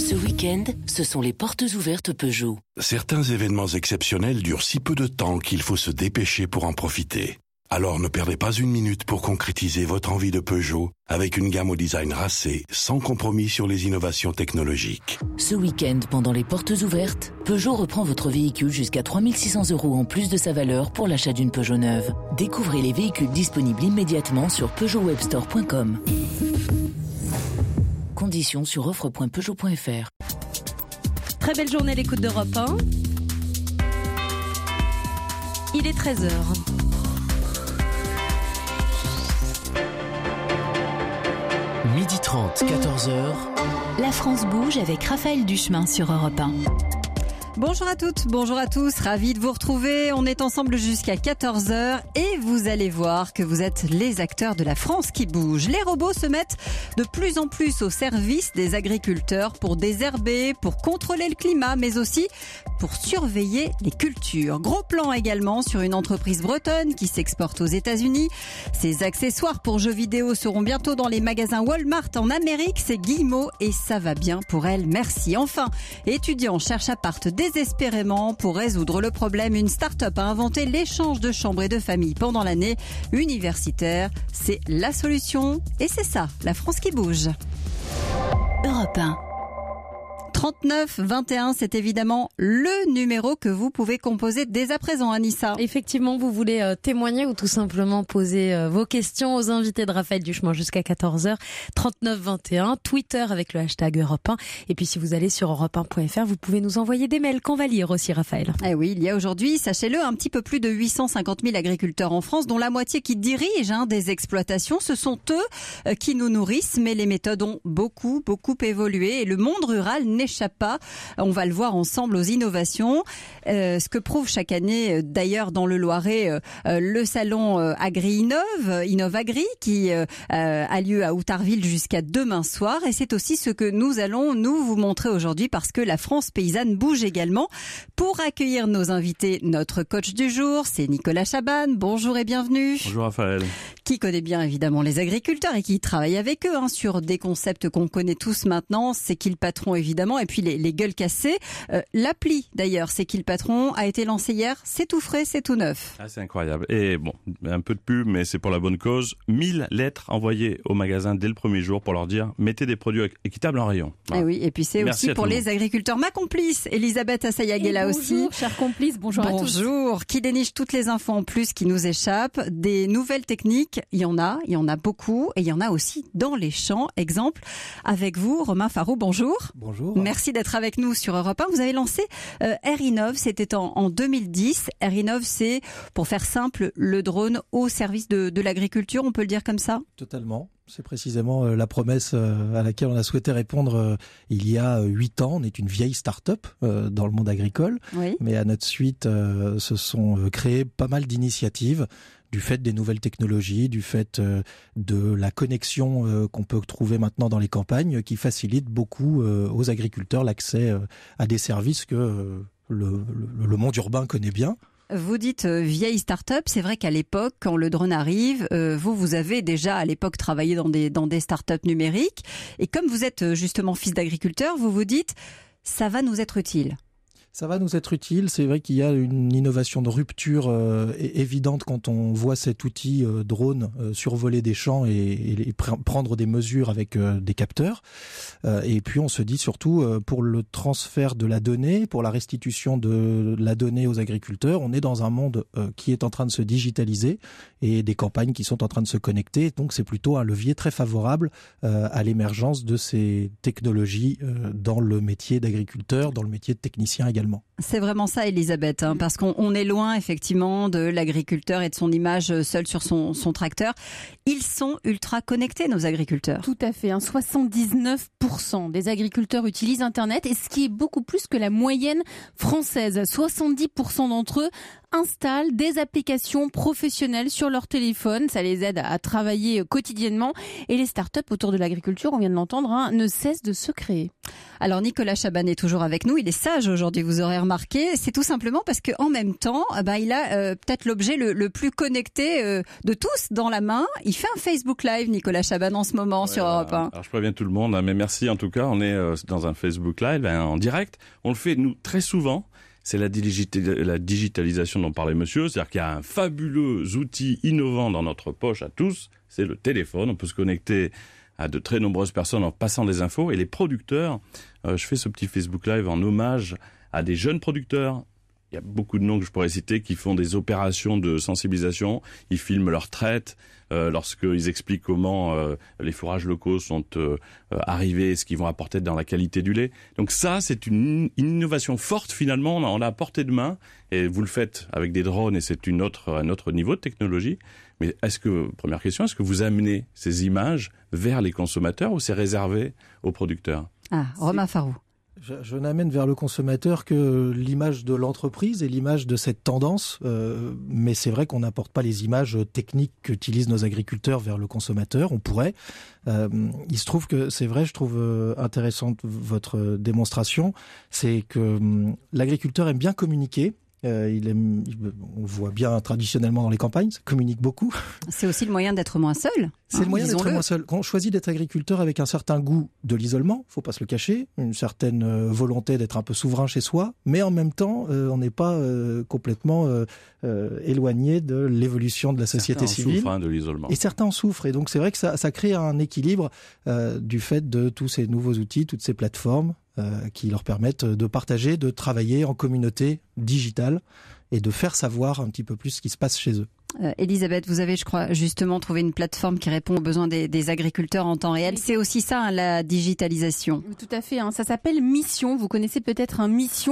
Ce week-end, ce sont les portes ouvertes Peugeot. Certains événements exceptionnels durent si peu de temps qu'il faut se dépêcher pour en profiter. Alors ne perdez pas une minute pour concrétiser votre envie de Peugeot avec une gamme au design racé, sans compromis sur les innovations technologiques. Ce week-end, pendant les portes ouvertes, Peugeot reprend votre véhicule jusqu'à 3 600 € en plus de sa valeur pour l'achat d'une Peugeot neuve. Découvrez les véhicules disponibles immédiatement sur peugeotwebstore.com. Conditions sur offre.peugeot.fr. Très belle journée à l'écoute d'Europe 1. Il est 13h. Midi 30, 14h. La France bouge avec Raphaël Duchemin sur Europe 1. Bonjour à toutes, bonjour à tous, ravi de vous retrouver. On est ensemble jusqu'à 14h et vous allez voir que vous êtes les acteurs de la France qui bouge. Les robots se mettent de plus en plus au service des agriculteurs pour désherber, pour contrôler le climat, mais aussi pour surveiller les cultures. Gros plan également sur une entreprise bretonne qui s'exporte aux États-Unis. Ses accessoires pour jeux vidéo seront bientôt dans les magasins Walmart en Amérique. C'est Guillemot et ça va bien pour elle. Merci. Enfin, étudiants cherchent appart désespérément pour résoudre le problème. Une start-up a inventé l'échange de chambres et de familles pendant l'année universitaire. C'est la solution et c'est ça, la France qui bouge. Europe 1. 39 21, c'est évidemment le numéro que vous pouvez composer dès à présent, Anissa. Effectivement, vous voulez témoigner ou tout simplement poser vos questions aux invités de Raphaël Duchemin jusqu'à 14h. 39 21, Twitter avec le hashtag Europe 1. Et puis si vous allez sur europe1.fr, vous pouvez nous envoyer des mails qu'on va lire aussi, Raphaël. Eh oui, il y a aujourd'hui, sachez-le, un petit peu plus de 850 000 agriculteurs en France, dont la moitié qui dirigent des exploitations. Ce sont eux qui nous nourrissent, mais les méthodes ont beaucoup évolué et le monde rural n'échappe pas. On va le voir ensemble aux innovations. Ce que prouve chaque année, d'ailleurs, dans le Loiret, le salon Innov Agri, qui a lieu à Outarville jusqu'à demain soir. Et c'est aussi ce que nous allons vous montrer aujourd'hui parce que la France paysanne bouge également. Pour accueillir nos invités, notre coach du jour, c'est Nicolas Chaban. Bonjour et bienvenue. Bonjour Raphaël. Qui connaît bien évidemment les agriculteurs et qui travaille avec eux sur des concepts qu'on connaît tous maintenant. C'est qui le patron évidemment et puis les gueules cassées. L'appli d'ailleurs, c'est qui le patron, a été lancé hier. C'est tout frais, c'est tout neuf. Ah, c'est incroyable. Et bon, un peu de pub, mais c'est pour la bonne cause. 1000 lettres envoyées au magasin dès le premier jour pour leur dire mettez des produits équitables en rayon. Voilà. Et oui, et puis c'est aussi pour les agriculteurs. Ma complice, Elisabeth Assayag est là aussi. Bonjour, chère complice, bonjour à tous. Bonjour, qui déniche toutes les infos en plus qui nous échappent. Des nouvelles techniques, il y en a beaucoup et il y en a aussi dans les champs. Exemple, avec vous, Romain Farou, bonjour. Bonjour. Merci d'être avec nous sur Europe 1. Vous avez lancé Innov, c'était en 2010. Innov, c'est, pour faire simple, le drone au service de l'agriculture, on peut le dire comme ça ? Totalement. C'est précisément la promesse à laquelle on a souhaité répondre il y a 8 ans. On est une vieille start-up dans le monde agricole, oui. Mais à notre suite se sont créées pas mal d'initiatives du fait des nouvelles technologies, du fait de la connexion qu'on peut trouver maintenant dans les campagnes qui facilite beaucoup aux agriculteurs l'accès à des services que le monde urbain connaît bien. Vous dites vieille start-up, c'est vrai qu'à l'époque, quand le drone arrive, vous avez déjà à l'époque travaillé dans des start-up numériques. Et comme vous êtes justement fils d'agriculteur, vous vous dites, ça va nous être utile. Ça va nous être utile. C'est vrai qu'il y a une innovation de rupture évidente quand on voit cet outil drone survoler des champs et prendre des mesures avec des capteurs. Et puis on se dit surtout pour le transfert de la donnée, pour la restitution de la donnée aux agriculteurs, on est dans un monde qui est en train de se digitaliser et des campagnes qui sont en train de se connecter. Donc c'est plutôt un levier très favorable à l'émergence de ces technologies dans le métier d'agriculteur, dans le métier de technicien également. C'est vraiment ça, Elisabeth, parce qu'on est loin effectivement de l'agriculteur et de son image seul sur son tracteur. Ils sont ultra connectés, nos agriculteurs. Tout à fait, 79% des agriculteurs utilisent Internet et ce qui est beaucoup plus que la moyenne française. 70% d'entre eux installent des applications professionnelles sur leur téléphone. Ça les aide à travailler quotidiennement. Et les startups autour de l'agriculture, on vient de l'entendre, ne cessent de se créer. Alors Nicolas Chaban est toujours avec nous, il est sage aujourd'hui, vous aurez remarqué. C'est tout simplement parce qu'en même temps, il a peut-être l'objet le plus connecté de tous dans la main. Il fait un Facebook Live, Nicolas Chaban, en ce moment sur Europe 1. Alors je préviens tout le monde, mais merci en tout cas. On est dans un Facebook Live en direct. On le fait, nous, très souvent. C'est la digitalisation dont parlait monsieur. C'est-à-dire qu'il y a un fabuleux outil innovant dans notre poche à tous. C'est le téléphone. On peut se connecter à de très nombreuses personnes en passant des infos. Et les producteurs, je fais ce petit Facebook Live en hommage à des jeunes producteurs. Il y a beaucoup de noms que je pourrais citer qui font des opérations de sensibilisation. Ils filment leurs traites lorsqu'ils expliquent comment les fourrages locaux sont arrivés, ce qu'ils vont apporter dans la qualité du lait. Donc ça, c'est une innovation forte finalement. On l'a à portée de main et vous le faites avec des drones et c'est un autre niveau de technologie. Mais première question, est-ce que vous amenez ces images vers les consommateurs ou c'est réservé aux producteurs? Romain Farou. Je n'amène vers le consommateur que l'image de l'entreprise et l'image de cette tendance, mais c'est vrai qu'on n'apporte pas les images techniques qu'utilisent nos agriculteurs vers le consommateur. On pourrait. Il se trouve que c'est vrai, je trouve intéressante votre démonstration, c'est que l'agriculteur aime bien communiquer. On le voit bien traditionnellement dans les campagnes, ça communique beaucoup. C'est aussi le moyen d'être moins seul. C'est le moyen d'être moins seul. Quand on choisit d'être agriculteur avec un certain goût de l'isolement, faut pas se le cacher, une certaine volonté d'être un peu souverain chez soi, mais en même temps, on n'est pas complètement éloigné de l'évolution de la société civile. Certains en souffrent de l'isolement. Et certains en souffrent. Et donc c'est vrai que ça crée un équilibre du fait de tous ces nouveaux outils, toutes ces plateformes qui leur permettent de partager, de travailler en communauté digitale et de faire savoir un petit peu plus ce qui se passe chez eux. Elisabeth, vous avez, je crois, justement trouvé une plateforme qui répond aux besoins des agriculteurs en temps réel. C'est aussi ça, la digitalisation. Tout à fait. Ça s'appelle Mission. Vous connaissez peut-être un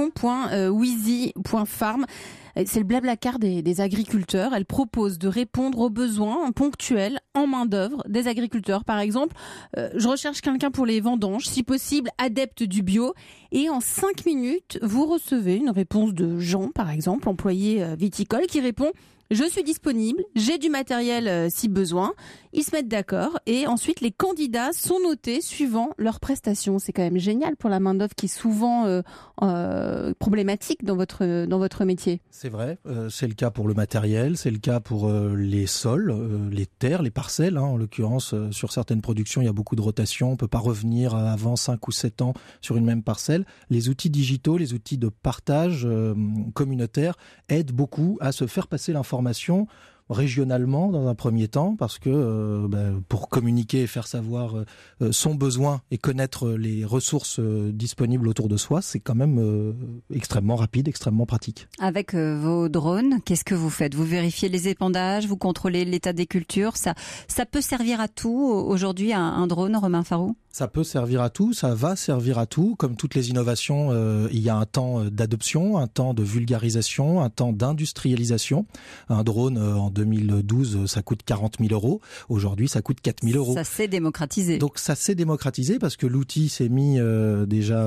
mission.wizy.farm. C'est le blablacar des agriculteurs. Elle propose de répondre aux besoins ponctuels en main-d'œuvre des agriculteurs. Par exemple, je recherche quelqu'un pour les vendanges, si possible adepte du bio. Et en 5 minutes, vous recevez une réponse de Jean, par exemple, employé viticole, qui répond: je suis disponible, j'ai du matériel si besoin. Ils se mettent d'accord et ensuite les candidats sont notés suivant leurs prestations. C'est quand même génial pour la main-d'œuvre qui est souvent problématique dans votre métier. C'est vrai, c'est le cas pour le matériel, c'est le cas pour les sols, les terres, les parcelles. En l'occurrence, sur certaines productions, il y a beaucoup de rotation. On ne peut pas revenir avant 5 ou 7 ans sur une même parcelle. Les outils digitaux, les outils de partage communautaire aident beaucoup à se faire passer l'information régionalement dans un premier temps, parce que pour communiquer et faire savoir son besoin et connaître les ressources disponibles autour de soi, c'est quand même extrêmement rapide, extrêmement pratique. Avec vos drones, qu'est-ce que vous faites? Vous vérifiez les épandages, vous contrôlez l'état des cultures, ça peut servir à tout aujourd'hui, un drone, Romain Farou? Ça peut servir à tout, ça va servir à tout. Comme toutes les innovations, il y a un temps d'adoption, un temps de vulgarisation, un temps d'industrialisation. Un drone, en 2012, ça coûte 40 000 euros. Aujourd'hui, ça coûte 4 000 euros. Ça s'est démocratisé. Donc ça s'est démocratisé parce que l'outil s'est mis déjà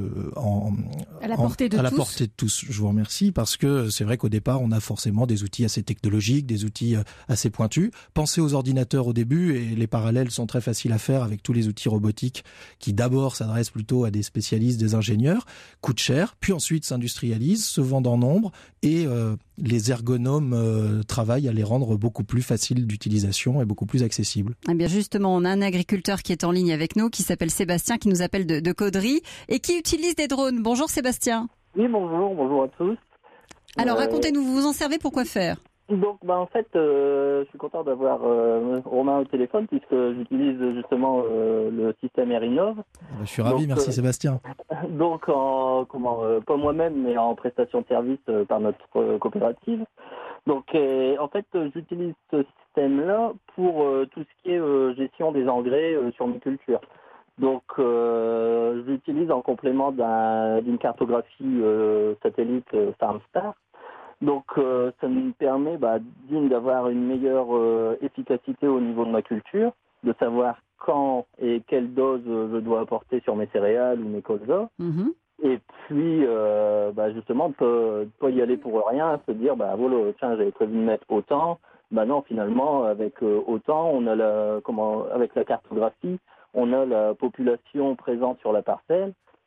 à la portée de tous. Je vous remercie, parce que c'est vrai qu'au départ, on a forcément des outils assez technologiques, des outils assez pointus. Pensez aux ordinateurs au début et les parallèles sont très faciles à faire avec tous les outils robotiques qui d'abord s'adressent plutôt à des spécialistes, des ingénieurs, coûtent cher, puis ensuite s'industrialisent, se vendent en nombre et les ergonomes travaillent à les rendre beaucoup plus faciles d'utilisation et beaucoup plus accessibles. Eh bien justement, on a un agriculteur qui est en ligne avec nous, qui s'appelle Sébastien, qui nous appelle de Caudry et qui utilise des drones. Bonjour Sébastien. Oui, bonjour à tous. Alors racontez-nous, vous vous en servez pour quoi faire? Donc, en fait, je suis content d'avoir Romain au téléphone puisque j'utilise justement le système Airinov. Je suis ravi, merci Sébastien. Donc, pas moi-même, mais en prestation de service par notre coopérative. Donc, en fait, j'utilise ce système-là pour tout ce qui est gestion des engrais sur mes cultures. Donc, je l'utilise en complément d'une cartographie satellite FarmStar. Donc, ça me permet d'avoir une meilleure efficacité au niveau de ma culture, de savoir quand et quelle dose je dois apporter sur mes céréales ou mes colzas. Mm-hmm. Et puis, justement, de pas y aller pour rien, se dire, voilà, tiens, j'avais prévu de mettre autant. Non, finalement, avec autant, on a avec la cartographie, on a la population présente sur la parcelle.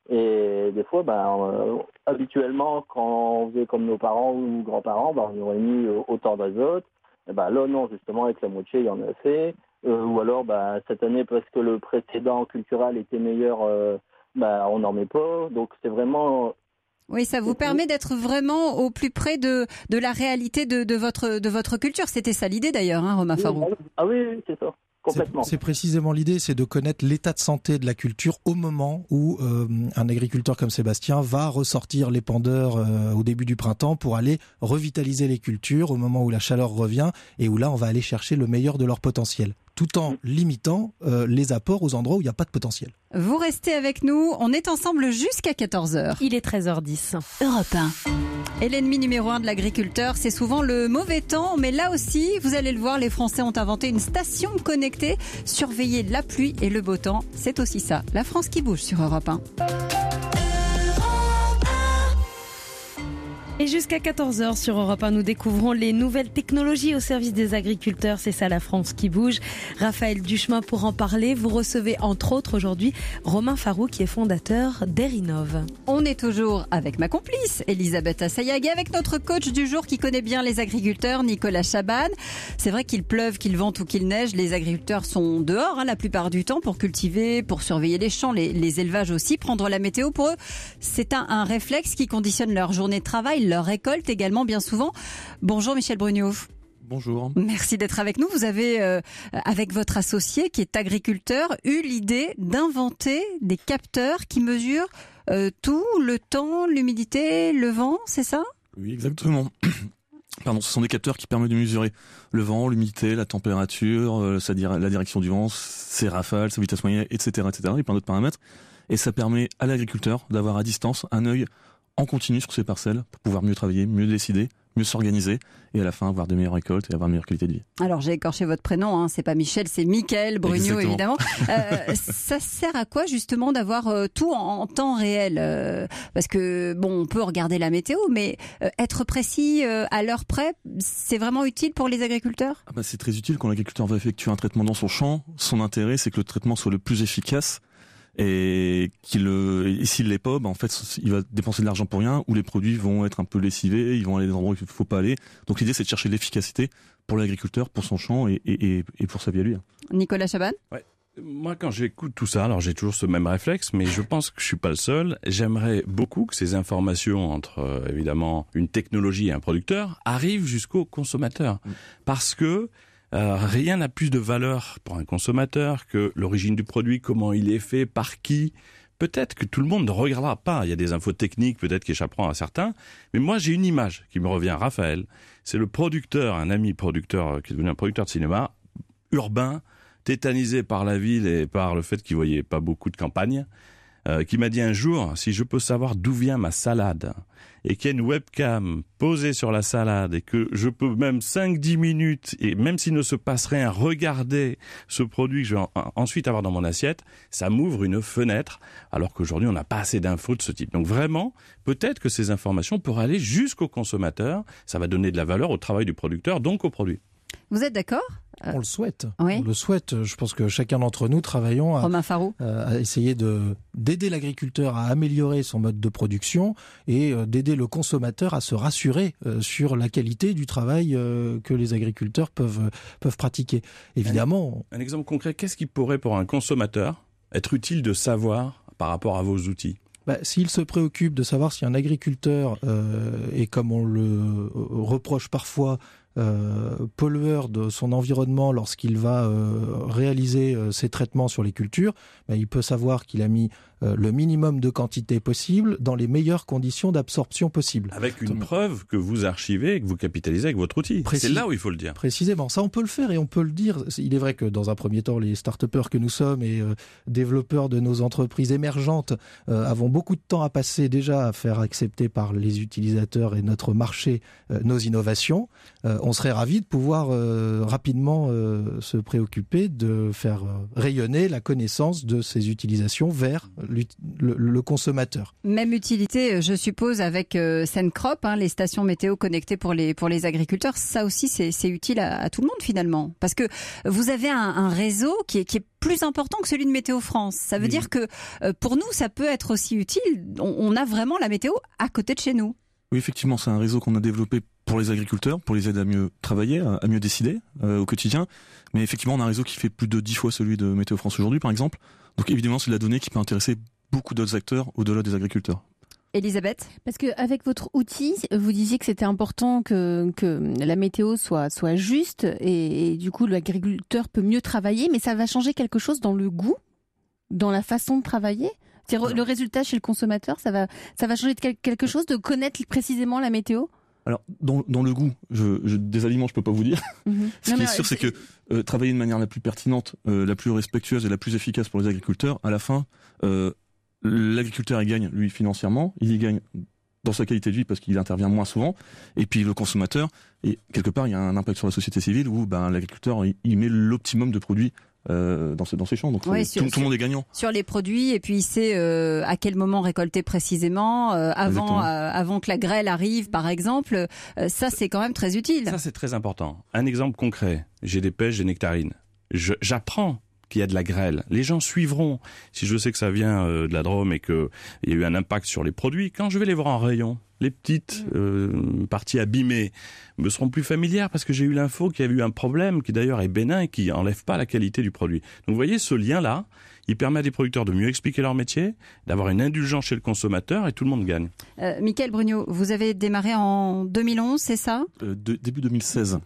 Et des fois, habituellement, quand on faisait comme nos parents ou grands-parents, on aurait mis autant d'azote. Et là, non, justement, avec la moitié, il y en a fait. Ou alors, cette année, parce que le précédent culturel était meilleur, on n'en met pas. Donc, c'est vraiment... Oui, ça vous permet d'être vraiment au plus près de la réalité de votre culture. C'était ça l'idée d'ailleurs, hein, Romain Farou. Ah oui, c'est ça. Complètement. C'est précisément l'idée, c'est de connaître l'état de santé de la culture au moment où un agriculteur comme Sébastien va ressortir l'épandeur au début du printemps pour aller revitaliser les cultures au moment où la chaleur revient et où là on va aller chercher le meilleur de leur potentiel, tout en limitant les apports aux endroits où il n'y a pas de potentiel. Vous restez avec nous, on est ensemble jusqu'à 14h. Il est 13h10. Europe 1. Et l'ennemi numéro 1 de l'agriculteur, c'est souvent le mauvais temps. Mais là aussi, vous allez le voir, les Français ont inventé une station connectée. Surveiller la pluie et le beau temps, c'est aussi ça. La France qui bouge sur Europe 1. Et jusqu'à 14h sur Europe 1, nous découvrons les nouvelles technologies au service des agriculteurs. C'est ça, la France qui bouge. Raphaël Duchemin pour en parler. Vous recevez entre autres aujourd'hui Romain Farou qui est fondateur d'Erinov. On est toujours avec ma complice, Elisabeth Assayag, et avec notre coach du jour qui connaît bien les agriculteurs, Nicolas Chaban. C'est vrai qu'il pleuve, qu'il vente ou qu'il neige, les agriculteurs sont dehors la plupart du temps pour cultiver, pour surveiller les champs, les élevages aussi. Prendre la météo pour eux, c'est un réflexe qui conditionne leur journée de travail, leur récolte également bien souvent. Bonjour Michel Brugnot. Bonjour. Merci d'être avec nous. Vous avez, avec votre associé qui est agriculteur, eu l'idée d'inventer des capteurs qui mesurent tout, le temps, l'humidité, le vent, c'est ça ? Oui, exactement. Ce sont des capteurs qui permettent de mesurer le vent, l'humidité, la température, la direction du vent, ses rafales, sa vitesse moyenne, etc., et plein d'autres paramètres. Et ça permet à l'agriculteur d'avoir à distance un œil en continu sur ses parcelles pour pouvoir mieux travailler, mieux décider, mieux s'organiser et à la fin avoir de meilleures récoltes et avoir une meilleure qualité de vie. Alors j'ai écorché votre prénom, hein, c'est pas Michel, c'est Mickaël Brugnot. Exactement. Évidemment. Ça sert à quoi justement d'avoir tout en temps réel parce que on peut regarder la météo, mais être précis à l'heure près, c'est vraiment utile pour les agriculteurs ? C'est très utile quand l'agriculteur va effectuer un traitement dans son champ. Son intérêt, c'est que le traitement soit le plus efficace. Et s'il l'est pas, il va dépenser de l'argent pour rien, ou les produits vont être un peu lessivés, ils vont aller dans des endroits où il faut pas aller. Donc l'idée, c'est de chercher l'efficacité pour l'agriculteur, pour son champ et pour sa vie à lui. Nicolas Chaban ? Ouais. Moi, quand j'écoute tout ça, alors j'ai toujours ce même réflexe, mais je pense que je suis pas le seul. J'aimerais beaucoup que ces informations entre, évidemment, une technologie et un producteur arrivent jusqu'au consommateur. Parce que rien n'a plus de valeur pour un consommateur que l'origine du produit, comment il est fait, par qui. Peut-être que tout le monde ne regardera pas. Il y a des infos techniques peut-être qui échapperont à certains. Mais moi, j'ai une image qui me revient. Raphaël, c'est le producteur, un ami producteur qui est devenu un producteur de cinéma, urbain, tétanisé par la ville et par le fait qu'il voyait pas beaucoup de campagne, qui m'a dit un jour, si je peux savoir d'où vient ma salade, et qu'il y a une webcam posée sur la salade, et que je peux même 5-10 minutes, et même s'il ne se passe rien, regarder ce produit que je vais ensuite avoir dans mon assiette, ça m'ouvre une fenêtre, alors qu'aujourd'hui on n'a pas assez d'infos de ce type. Donc vraiment, peut-être que ces informations pourraient aller jusqu'au consommateur, ça va donner de la valeur au travail du producteur, donc au produit. Vous êtes d'accord ? On le souhaite. Oui. On le souhaite. Je pense que chacun d'entre nous travaillons à essayer d'aider l'agriculteur à améliorer son mode de production et d'aider le consommateur à se rassurer sur la qualité du travail que les agriculteurs peuvent pratiquer. Évidemment. Un exemple concret, qu'est-ce qui pourrait pour un consommateur être utile de savoir par rapport à vos outils ? S'il se préoccupe de savoir si un agriculteur est, comme on le reproche parfois, pollueur de son environnement lorsqu'il va réaliser ses traitements sur les cultures, il peut savoir qu'il a mis le minimum de quantité possible dans les meilleures conditions d'absorption possibles. Avec une preuve que vous archivez et que vous capitalisez avec votre outil. C'est là où il faut le dire. Précisément. Ça, on peut le faire et on peut le dire. Il est vrai que dans un premier temps, les start-upers que nous sommes et développeurs de nos entreprises émergentes avons beaucoup de temps à passer déjà à faire accepter par les utilisateurs et notre marché nos innovations. On serait ravis de pouvoir rapidement se préoccuper de faire rayonner la connaissance de ces utilisations vers le consommateur. Même utilité, je suppose, avec Sencrop, les stations météo connectées pour les agriculteurs. Ça aussi, c'est utile à tout le monde finalement. Parce que vous avez un réseau qui est plus important que celui de Météo France. Ça veut dire que pour nous, ça peut être aussi utile. On a vraiment la météo à côté de chez nous. Oui, effectivement, c'est un réseau qu'on a développé pour les agriculteurs, pour les aider à mieux travailler, à mieux décider au quotidien. Mais effectivement, on a un réseau qui fait plus de 10 fois celui de Météo France aujourd'hui, par exemple. Donc évidemment, c'est de la donnée qui peut intéresser beaucoup d'autres acteurs au-delà des agriculteurs. Elisabeth ? Parce que avec votre outil, vous disiez que c'était important que la météo soit juste et du coup l'agriculteur peut mieux travailler, mais ça va changer quelque chose dans le goût, dans la façon de travailler. C'est-à-dire le résultat chez le consommateur, ça va changer quelque chose de connaître précisément la météo. Alors dans le goût, des aliments, je peux pas vous dire. Ce qui est sûr, c'est que travailler de manière la plus pertinente, la plus respectueuse et la plus efficace pour les agriculteurs, à la fin, l'agriculteur il gagne lui financièrement, il y gagne dans sa qualité de vie parce qu'il intervient moins souvent, et puis le consommateur, et quelque part il y a un impact sur la société civile où l'agriculteur il met l'optimum de produits dans ses champs, donc tout le monde est gagnant. Sur les produits, et puis il sait à quel moment récolter précisément, avant que la grêle arrive par exemple, ça c'est quand même très utile. Ça c'est très important. Un exemple concret, j'ai des pêches, des nectarines. J'apprends qu'il y a de la grêle. Les gens suivront. Si je sais que ça vient de la Drôme et qu'il y a eu un impact sur les produits, quand je vais les voir en rayon, les petites parties abîmées me seront plus familières parce que j'ai eu l'info qu'il y avait eu un problème qui d'ailleurs est bénin et qui enlève pas la qualité du produit. Donc vous voyez, ce lien-là, il permet à des producteurs de mieux expliquer leur métier, d'avoir une indulgence chez le consommateur et tout le monde gagne. Michael Brugnot, vous avez démarré en 2011, c'est ça ? Début 2016.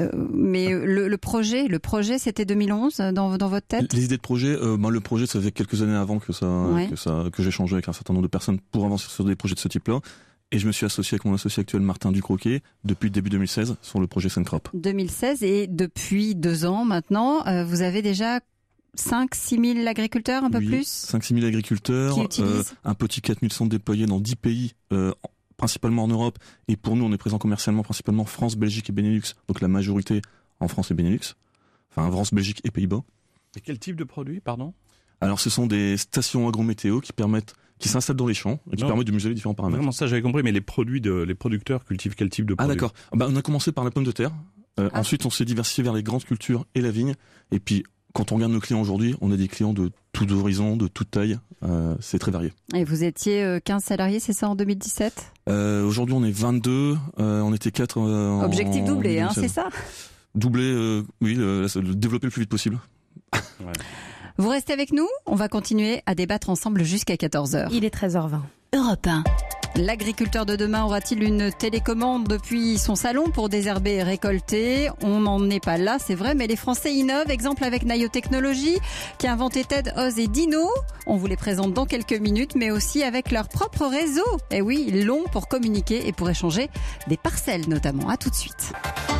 Mais le projet, c'était 2011 dans votre tête ? Les idées de projet, le projet, ça faisait quelques années avant que j'ai échangé avec un certain nombre de personnes pour avancer sur des projets de ce type-là. Et je me suis associé avec mon associé actuel Martin Ducroquet depuis début 2016 sur le projet Sencrop. 2016 et depuis 2 ans maintenant, vous avez déjà 5-6 000 agriculteurs, un peu plus ? 5-6 000 agriculteurs, un petit 4 100 déployés dans 10 pays, principalement en Europe. Et pour nous, on est présent commercialement principalement France, Belgique et Benelux. Donc la majorité en France et Benelux. Enfin, France, Belgique et Pays-Bas. Et quel type de produit, pardon ? Alors ce sont des stations agrométéo qui s'installent dans les champs et qui permettent de mesurer les différents paramètres. Vraiment, ça j'avais compris, mais les producteurs cultivent quel type de produit ? Ah d'accord. On a commencé par la pomme de terre. Ensuite, on s'est diversifié vers les grandes cultures et la vigne. Et puis, quand on regarde nos clients aujourd'hui, on a des clients de tout horizon, de toute taille. C'est très varié. Et vous étiez 15 salariés, c'est ça, en 2017 ? Aujourd'hui, on est 22. On était 4 Objectif doublé, c'est ça ? Doublé, oui, le développer le plus vite possible. Ouais. Vous restez avec nous, on va continuer à débattre ensemble jusqu'à 14h. Il est 13h20. Europe 1. L'agriculteur de demain aura-t-il une télécommande depuis son salon pour désherber et récolter ? On n'en est pas là, c'est vrai, mais les Français innovent. Exemple avec Nayo Technologies, qui a inventé TED, Oz et Dino. On vous les présente dans quelques minutes, mais aussi avec leur propre réseau. Et oui, long pour communiquer et pour échanger des parcelles notamment. À tout de suite.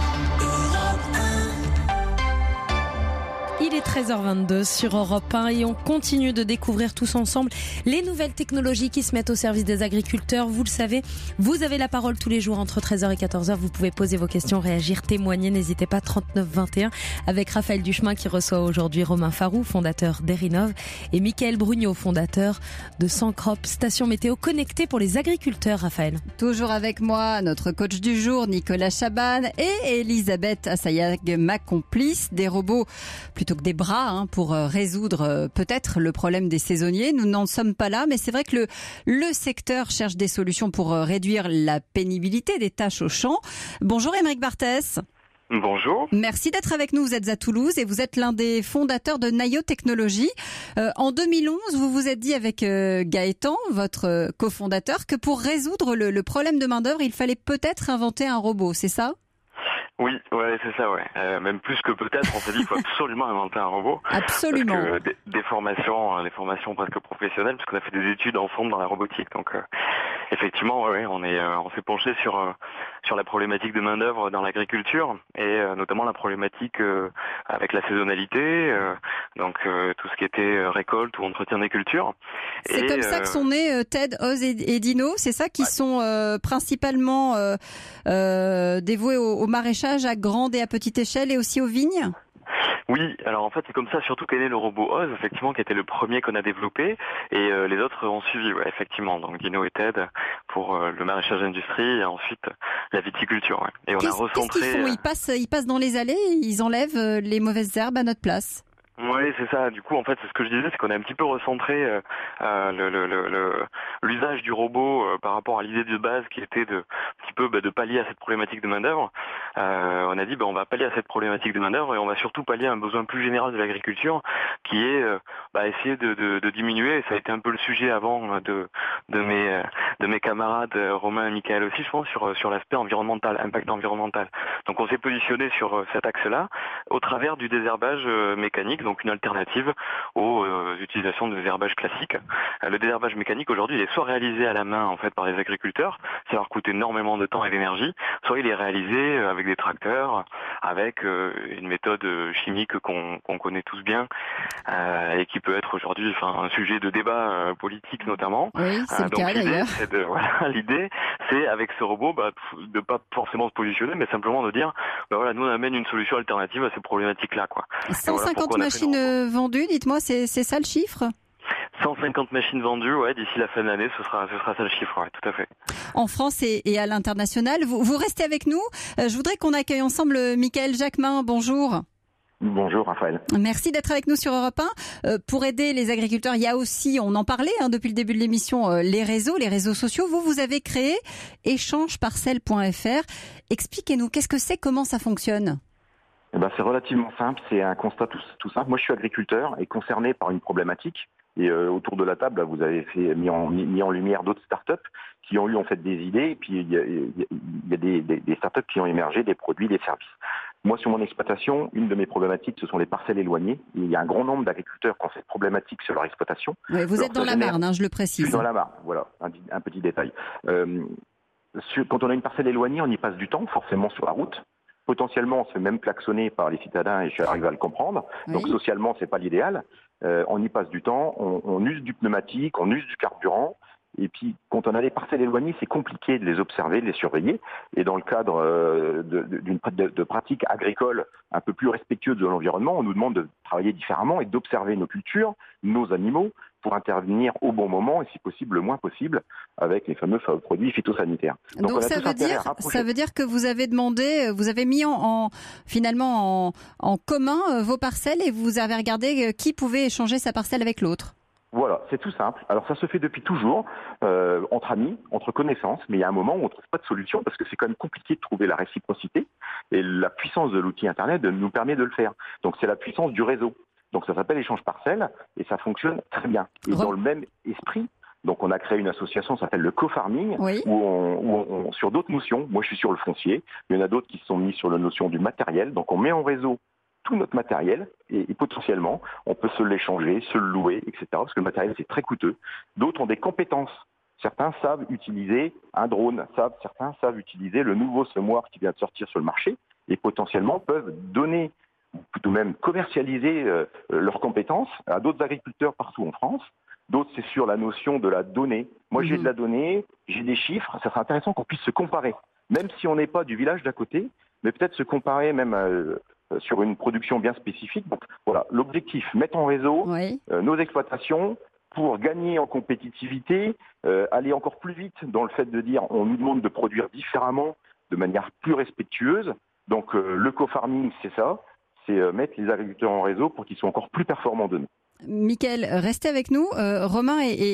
Il est 13h22 sur Europe 1 et on continue de découvrir tous ensemble les nouvelles technologies qui se mettent au service des agriculteurs. Vous le savez, vous avez la parole tous les jours entre 13h et 14h. Vous pouvez poser vos questions, réagir, témoigner. N'hésitez pas, 39 21 avec Raphaël Duchemin qui reçoit aujourd'hui Romain Farou, fondateur d'Erinov, et Michael Brugnot, fondateur de Sencrop, station météo connectée pour les agriculteurs. Raphaël. Toujours avec moi, notre coach du jour, Nicolas Chaban, et Elisabeth Assayag, ma complice. Des robots plutôt que des bras pour résoudre peut-être le problème des saisonniers. Nous n'en sommes pas là, mais c'est vrai que le secteur cherche des solutions pour réduire la pénibilité des tâches au champ. Bonjour Émeric Barthès. Bonjour. Merci d'être avec nous. Vous êtes à Toulouse et vous êtes l'un des fondateurs de Nayo Technologies. En 2011, vous vous êtes dit avec Gaëtan, votre cofondateur, que pour résoudre le problème de main-d'œuvre, il fallait peut-être inventer un robot, c'est ça ? Oui, ouais, c'est ça, ouais. Même plus que peut-être, on s'est dit qu'il faut absolument inventer un robot. Absolument. Parce que des formations presque professionnelles, parce qu'on a fait des études ensemble dans la robotique, donc effectivement, ouais, on s'est penché sur la problématique de main-d'œuvre dans l'agriculture et notamment la problématique avec la saisonnalité, donc tout ce qui était récolte ou entretien des cultures. C'est comme ça que sont nés TED, Oz et Dino, c'est ça qui sont principalement dévoués au maraîchage à grande et à petite échelle et aussi aux vignes ? Oui, alors en fait c'est comme ça surtout qu'est né le robot Oz, effectivement, qui était le premier qu'on a développé, et les autres ont suivi, ouais, effectivement. Donc Dino et Ted pour le maraîchage d'industrie et ensuite la viticulture. Ouais. Et on a recentré. Qu'est-ce qu'ils font ? Ils passent dans les allées, ils enlèvent les mauvaises herbes à notre place. Oui, c'est ça. Du coup, en fait, c'est ce que je disais, c'est qu'on a un petit peu recentré l'usage du robot par rapport à l'idée de base qui était de pallier à cette problématique de main-d'œuvre. On a dit, on va pallier à cette problématique de main-d'œuvre et on va surtout pallier à un besoin plus général de l'agriculture, qui est essayer de diminuer. Et ça a été un peu le sujet avant de mes camarades Romain et Michael aussi, je pense, sur l'aspect environnemental, impact environnemental. Donc, on s'est positionné sur cet axe-là au travers du désherbage mécanique. Donc une alternative aux utilisations de désherbage classique. Le désherbage mécanique aujourd'hui il est soit réalisé à la main en fait par les agriculteurs, ça leur coûte énormément de temps et d'énergie, soit il est réalisé avec des tracteurs, avec une méthode chimique qu'on connaît tous bien et qui peut être aujourd'hui un sujet de débat politique notamment. Oui, c'est le cas d'ailleurs. L'idée c'est avec ce robot de pas forcément se positionner, mais simplement de dire nous on amène une solution alternative à ces problématiques-là, quoi. 150 machines vendues, dites-moi, c'est ça le chiffre ? 150 machines vendues, ouais, d'ici la fin de l'année, ce sera ça le chiffre, ouais, tout à fait. En France et à l'international. Vous restez avec nous. Je voudrais qu'on accueille ensemble Michael Jacquemin. Bonjour. Bonjour Raphaël. Merci d'être avec nous sur Europe 1. Pour aider les agriculteurs, il y a aussi, on en parlait depuis le début de l'émission, les réseaux sociaux. Vous avez créé échangeparcelle.fr. Expliquez-nous, qu'est-ce que c'est, comment ça fonctionne ? C'est relativement simple, c'est un constat tout simple. Moi je suis agriculteur et concerné par une problématique. Et autour de la table, vous avez mis en lumière d'autres startups qui ont eu en fait des idées. Et puis il y a des startups qui ont émergé, des produits, des services. Moi, sur mon exploitation, une de mes problématiques, ce sont les parcelles éloignées. Et il y a un grand nombre d'agriculteurs qui ont cette problématique sur leur exploitation. Oui, vous êtes dans la Marne, je le précise. Je suis dans la Marne, voilà, un petit détail. Quand on a une parcelle éloignée, on y passe du temps, forcément sur la route. Potentiellement, on se fait même klaxonner par les citadins et je suis arrivé à le comprendre. Oui. Donc socialement, c'est pas l'idéal. On y passe du temps, on use du pneumatique, on use du carburant. Et puis, quand on a des parcelles éloignées, c'est compliqué de les observer, de les surveiller. Et dans le cadre de pratiques agricoles un peu plus respectueuses de l'environnement, on nous demande de travailler différemment et d'observer nos cultures, nos animaux, pour intervenir au bon moment et si possible le moins possible avec les fameux produits phytosanitaires. Donc ça veut dire que vous avez demandé, vous avez mis finalement en commun vos parcelles et vous avez regardé qui pouvait échanger sa parcelle avec l'autre. Voilà, c'est tout simple. Alors ça se fait depuis toujours, entre amis, entre connaissances, mais il y a un moment où on ne trouve pas de solution parce que c'est quand même compliqué de trouver la réciprocité et la puissance de l'outil Internet nous permet de le faire. Donc c'est la puissance du réseau. Donc ça s'appelle Échange Parcelles et ça fonctionne très bien. Et dans le même esprit, donc on a créé une association, ça s'appelle le co-farming, oui. où on sur d'autres notions, moi je suis sur le foncier, il y en a d'autres qui se sont mis sur la notion du matériel, donc on met en réseau tout notre matériel et potentiellement on peut se l'échanger, se le louer, etc. Parce que le matériel c'est très coûteux. D'autres ont des compétences. Certains savent utiliser un drone, certains savent utiliser le nouveau semoir qui vient de sortir sur le marché et potentiellement peuvent donner ou plutôt même commercialiser leurs compétences à d'autres agriculteurs partout en France. D'autres, c'est sur la notion de la donnée. Moi, j'ai de la donnée, j'ai des chiffres. Ça serait intéressant qu'on puisse se comparer, même si on n'est pas du village d'à côté, mais peut-être se comparer même sur une production bien spécifique. Donc voilà, l'objectif, mettre en réseau nos exploitations pour gagner en compétitivité, aller encore plus vite dans le fait de dire on nous demande de produire différemment, de manière plus respectueuse. Donc le co-farming, c'est ça. C'est mettre les agriculteurs en réseau pour qu'ils soient encore plus performants de nous. Michael, restez avec nous. Romain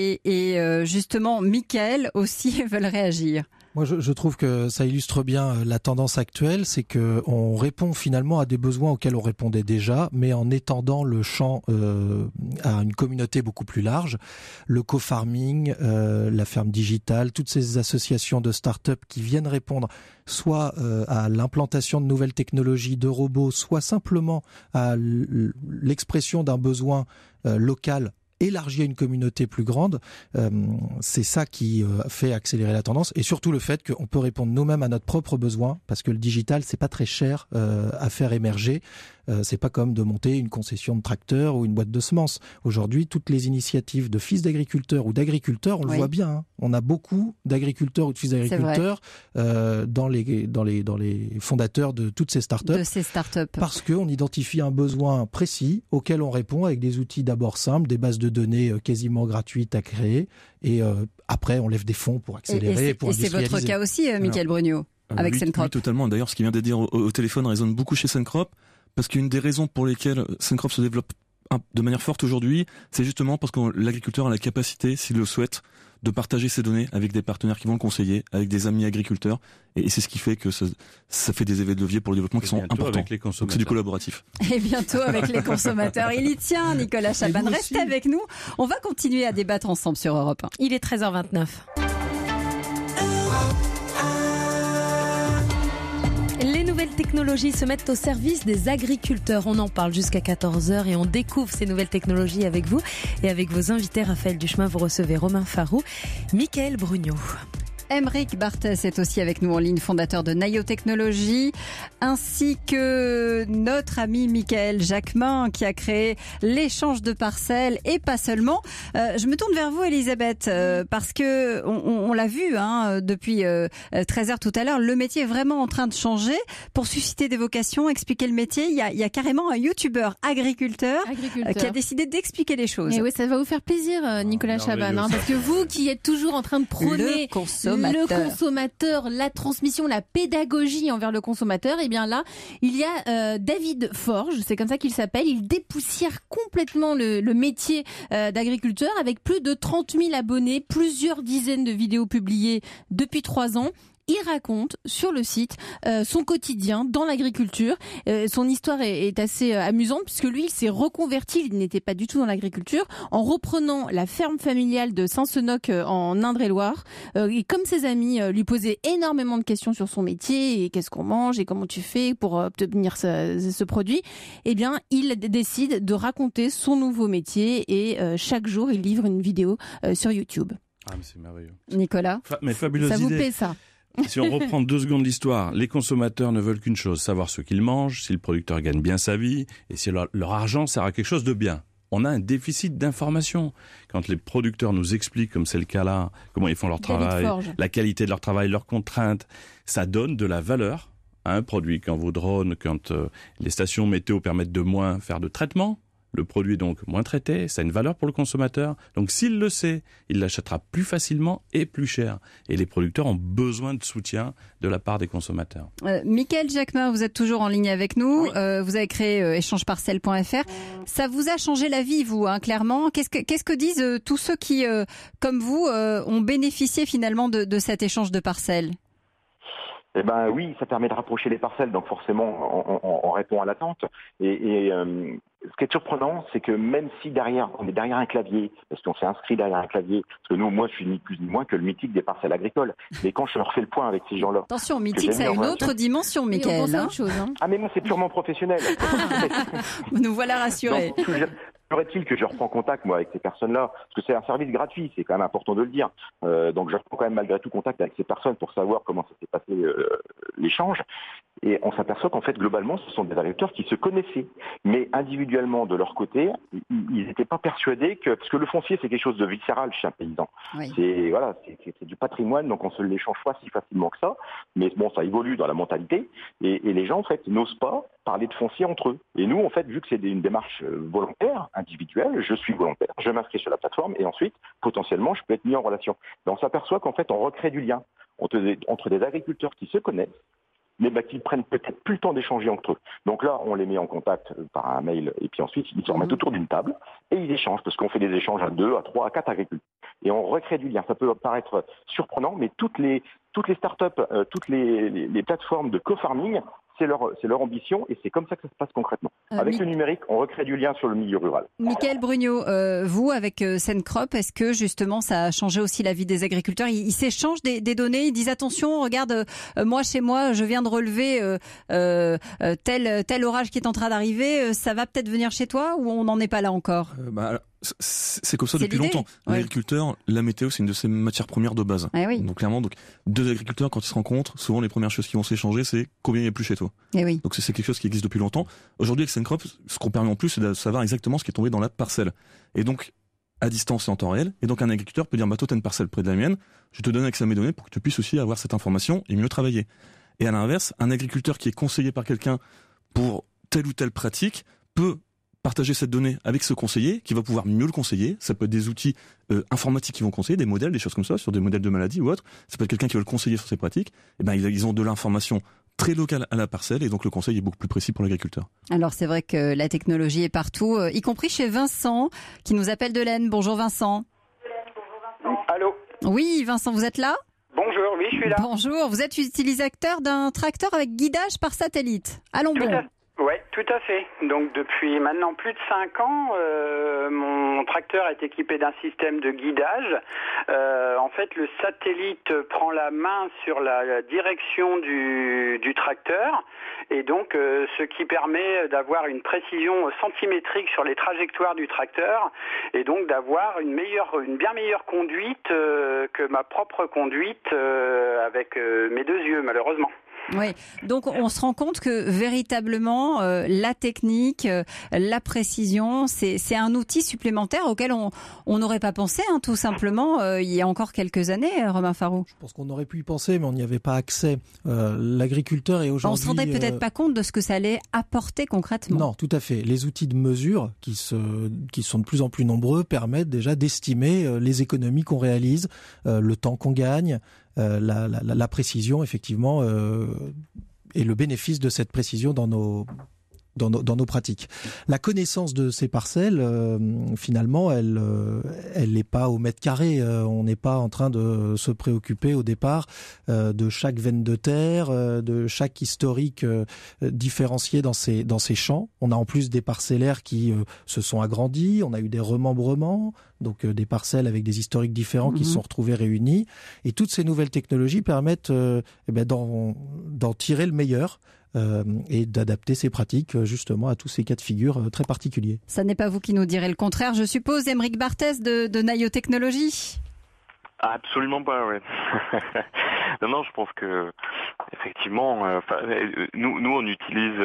et justement Michael aussi veulent réagir. Moi, je trouve que ça illustre bien la tendance actuelle, c'est que on répond finalement à des besoins auxquels on répondait déjà, mais en étendant le champ à une communauté beaucoup plus large. Le co-farming, la ferme digitale, toutes ces associations de start-up qui viennent répondre soit à l'implantation de nouvelles technologies, de robots, soit simplement à l'expression d'un besoin local élargi à une communauté plus grande, c'est ça qui fait accélérer la tendance et surtout le fait qu'on peut répondre nous-mêmes à notre propre besoin parce que le digital c'est pas très cher à faire émerger. C'est pas comme de monter une concession de tracteur ou une boîte de semences. Aujourd'hui, toutes les initiatives de fils d'agriculteurs ou d'agriculteurs, on le voit bien. Hein. On a beaucoup d'agriculteurs ou de fils d'agriculteurs dans les fondateurs de toutes ces startups. De ces startups. Parce qu'on identifie un besoin précis auquel on répond avec des outils d'abord simples, des bases de données quasiment gratuites à créer. Et après, on lève des fonds pour accélérer et pour industrialiser. Et c'est votre cas aussi, Mickaël Brugnaut, avec Cencrop. Oui, totalement. D'ailleurs, ce qui vient d'être dit au téléphone résonne beaucoup chez Cencrop, parce qu'une des raisons pour lesquelles Cencrop se développe de manière forte aujourd'hui, c'est justement parce que l'agriculteur a la capacité, s'il le souhaite, de partager ses données avec des partenaires qui vont le conseiller, avec des amis agriculteurs, et c'est ce qui fait que ça fait des effets de levier pour le développement qui sont importants. Donc c'est du collaboratif. Et bientôt avec les consommateurs. Il y tient, Nicolas Chaban. Restez avec nous. On va continuer à débattre ensemble sur Europe 1. Il est 13h29. Les nouvelles technologies se mettent au service des agriculteurs. On en parle jusqu'à 14h et on découvre ces nouvelles technologies avec vous et avec vos invités. Raphaël Duchemin, vous recevez Romain Farroux, Mickaël Brugnaut. Aymeric Barthès est aussi avec nous en ligne, fondateur de Naïo Technologies, ainsi que notre ami Michael Jacquemin qui a créé l'échange de parcelles et pas seulement. Je me tourne vers vous, Elisabeth, parce que on l'a vu depuis 13h tout à l'heure, le métier est vraiment en train de changer. Pour susciter des vocations, expliquer le métier, il y a carrément un youtubeur agriculteur qui a décidé d'expliquer les choses. Et oui, ça va vous faire plaisir, Nicolas Chaban, parce que vous qui êtes toujours en train de prôner le consommateur, la transmission, la pédagogie envers le consommateur, et bien là, il y a David Forge, c'est comme ça qu'il s'appelle, il dépoussière complètement le métier d'agriculteur avec plus de 30 000 abonnés, plusieurs dizaines de vidéos publiées depuis 3 ans. Il raconte sur le site son quotidien dans l'agriculture. Son histoire est assez amusante puisque lui, il s'est reconverti, il n'était pas du tout dans l'agriculture, en reprenant la ferme familiale de Saint-Senoc en Indre-et-Loire. Et comme ses amis lui posaient énormément de questions sur son métier et qu'est-ce qu'on mange et comment tu fais pour obtenir ce produit, eh bien, il décide de raconter son nouveau métier et chaque jour, il livre une vidéo sur YouTube. Ah, mais c'est merveilleux. Nicolas, mais fabuleuse ça vous idée. plaît ça? Si on reprend 2 secondes l'histoire, les consommateurs ne veulent qu'une chose, savoir ce qu'ils mangent, si le producteur gagne bien sa vie et si leur argent sert à quelque chose de bien. On a un déficit d'information. Quand les producteurs nous expliquent, comme c'est le cas là, comment ils font leur travail, la qualité de leur travail, leurs contraintes, ça donne de la valeur à un produit. Quand vos drones, quand les stations météo permettent de moins faire de traitement, le produit est donc moins traité, ça a une valeur pour le consommateur. Donc s'il le sait, il l'achètera plus facilement et plus cher. Et les producteurs ont besoin de soutien de la part des consommateurs. Michael Jacquemin, vous êtes toujours en ligne avec nous. Oui. Vous avez créé échangeparcelle.fr. Ça vous a changé la vie, vous, clairement. Qu'est-ce que disent tous ceux qui, comme vous, ont bénéficié finalement de cet échange de parcelles ? Eh ben oui, ça permet de rapprocher les parcelles, donc forcément on répond à l'attente. Et ce qui est surprenant, c'est que même si on est derrière un clavier, parce qu'on s'est inscrit derrière un clavier, parce que nous, moi je suis ni plus ni moins que le mythique des parcelles agricoles. Mais quand je leur fais le point avec ces gens-là... Attention, mythique, ça a une autre dimension, Mickaël. Ah mais moi c'est purement professionnel. Nous voilà rassurés. Donc, serait-il que je reprends contact, moi, avec ces personnes-là, parce que c'est un service gratuit, c'est quand même important de le dire. Donc je reprends quand même malgré tout contact avec ces personnes pour savoir comment ça s'est passé l'échange. Et on s'aperçoit qu'en fait, globalement, ce sont des agriculteurs qui se connaissaient. Mais individuellement, de leur côté, ils n'étaient pas persuadés que... Parce que le foncier, c'est quelque chose de viscéral chez un paysan. Oui. C'est du patrimoine, donc on se l'échange pas si facilement que ça. Mais bon, ça évolue dans la mentalité. Et les gens, en fait, n'osent pas parler de foncier entre eux. Et nous, en fait, vu que c'est une démarche volontaire, individuelle, je suis volontaire, je m'inscris sur la plateforme et ensuite, potentiellement, je peux être mis en relation. Mais on s'aperçoit qu'en fait, on recrée du lien entre des agriculteurs qui se connaissent, mais qui prennent peut-être plus le temps d'échanger entre eux. Donc là, on les met en contact par un mail et puis ensuite, ils se remettent autour d'une table et ils échangent parce qu'on fait des échanges à 2, à 3, à 4 agriculteurs. Et on recrée du lien. Ça peut paraître surprenant, mais toutes les startups, toutes les plateformes de co-farming, c'est leur ambition et c'est comme ça que ça se passe concrètement. Avec le numérique, on recrée du lien sur le milieu rural. Mickaël Brugnaut, vous, avec Cencrop, est-ce que justement ça a changé aussi la vie des agriculteurs ? Ils s'échangent des données, ils disent attention, regarde, moi chez moi, je viens de relever tel orage qui est en train d'arriver, ça va peut-être venir chez toi ou on n'en est pas là encore ? c'est comme ça depuis longtemps. L'agriculteur, la météo, c'est une de ses matières premières de base. Ah oui. Donc clairement, deux agriculteurs, quand ils se rencontrent, souvent les premières choses qui vont s'échanger, c'est combien il y a plus chez toi. Oui. Donc c'est quelque chose qui existe depuis longtemps. Aujourd'hui, avec Sencrop, ce qu'on permet en plus, c'est de savoir exactement ce qui est tombé dans la parcelle. Et donc, à distance et en temps réel. Et donc un agriculteur peut dire, toi, t'as une parcelle près de la mienne, je te donne accès à mes données pour que tu puisses aussi avoir cette information et mieux travailler. Et à l'inverse, un agriculteur qui est conseillé par quelqu'un pour telle ou telle pratique peut partager cette donnée avec ce conseiller qui va pouvoir mieux le conseiller. Ça peut être des outils informatiques qui vont conseiller, des modèles, des choses comme ça, sur des modèles de maladies ou autres. Ça peut être quelqu'un qui va le conseiller sur ses pratiques. Et ben, ils ont de l'information très locale à la parcelle et donc le conseil est beaucoup plus précis pour l'agriculteur. Alors c'est vrai que la technologie est partout, y compris chez Vincent qui nous appelle de l'Aisne. Bonjour Vincent. Allô ? Oui Vincent, vous êtes là ? Bonjour, oui, je suis là. Bonjour, vous êtes utilisateur d'un tracteur avec guidage par satellite. Allons bon. Oui, tout à fait. Donc depuis maintenant plus de 5 ans, mon tracteur est équipé d'un système de guidage. En fait, le satellite prend la main sur la direction du tracteur et donc ce qui permet d'avoir une précision centimétrique sur les trajectoires du tracteur et donc d'avoir une bien meilleure conduite que ma propre conduite avec mes deux yeux, malheureusement. Oui, donc on se rend compte que véritablement la technique, la précision, c'est un outil supplémentaire auquel on n'aurait pas pensé, tout simplement, il y a encore quelques années, Romain Farroux. Je pense qu'on aurait pu y penser, mais on n'y avait pas accès. L'agriculteur est aujourd'hui... On se rendait peut-être pas compte de ce que ça allait apporter concrètement. Non, tout à fait. Les outils de mesure, qui sont de plus en plus nombreux, permettent déjà d'estimer les économies qu'on réalise, le temps qu'on gagne, la précision, effectivement, et le bénéfice de cette précision dans nos pratiques. La connaissance de ces parcelles, finalement, elle n'est pas au mètre carré. On n'est pas en train de se préoccuper au départ de chaque veine de terre, de chaque historique différencié dans ces champs. On a en plus des parcellaires qui se sont agrandis. On a eu des remembrements, donc des parcelles avec des historiques différents qui se sont retrouvés réunis. Et toutes ces nouvelles technologies permettent d'en tirer le meilleur. Et d'adapter ces pratiques justement à tous ces cas de figure très particuliers. Ça n'est pas vous qui nous direz le contraire, je suppose, Émeric Barthès de Naïo Technologies. Absolument pas, oui. Non, je pense que effectivement, nous on utilise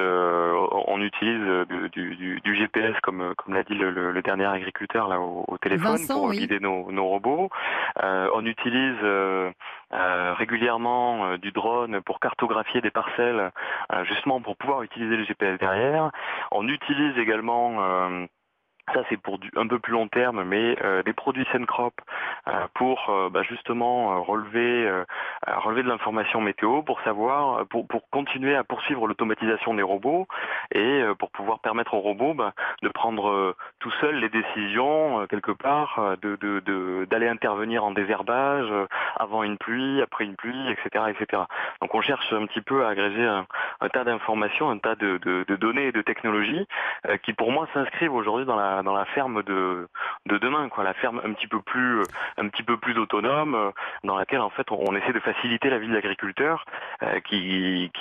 du GPS comme l'a dit le dernier agriculteur là au téléphone, Vincent, pour guider nos robots. On utilise régulièrement du drone pour cartographier des parcelles, justement pour pouvoir utiliser le GPS derrière. On utilise également ça c'est pour un peu plus long terme, mais des produits Sencrop pour justement relever de l'information météo pour savoir, pour continuer à poursuivre l'automatisation des robots et pour pouvoir permettre aux robots de prendre tout seuls les décisions quelque part, d'aller intervenir en désherbage avant une pluie, après une pluie, etc., etc. Donc on cherche un petit peu à agréger un tas d'informations, un tas de données et de technologies qui pour moi s'inscrivent aujourd'hui dans la ferme de demain, quoi, la ferme un petit peu plus autonome, dans laquelle en fait on essaie de faciliter la vie de l'agriculteur, qui